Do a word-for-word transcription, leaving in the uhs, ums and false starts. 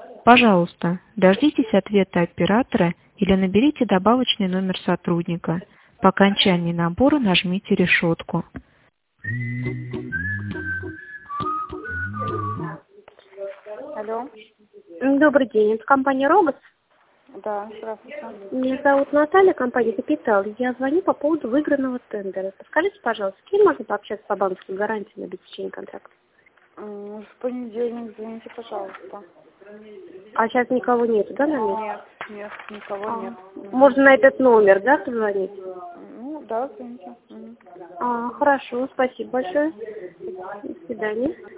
Пожалуйста, дождитесь ответа оператора или наберите добавочный номер сотрудника. По окончании набора нажмите решетку. Алло. Добрый день, это компания «Робот». Да, здравствуйте. Меня зовут Наталья, компания «Капитал». Я звоню по поводу выигранного тендера. Подскажите, пожалуйста, с кем можно пообщаться по банковской гарантии на обеспечение контракта? М, В понедельник звоните, пожалуйста. А сейчас никого нету, да, на месте? Нет, нет, никого А, нет. можно на этот номер, да, позвонить? Ну, да, звоните. Мгм. А, хорошо, спасибо большое. До свидания.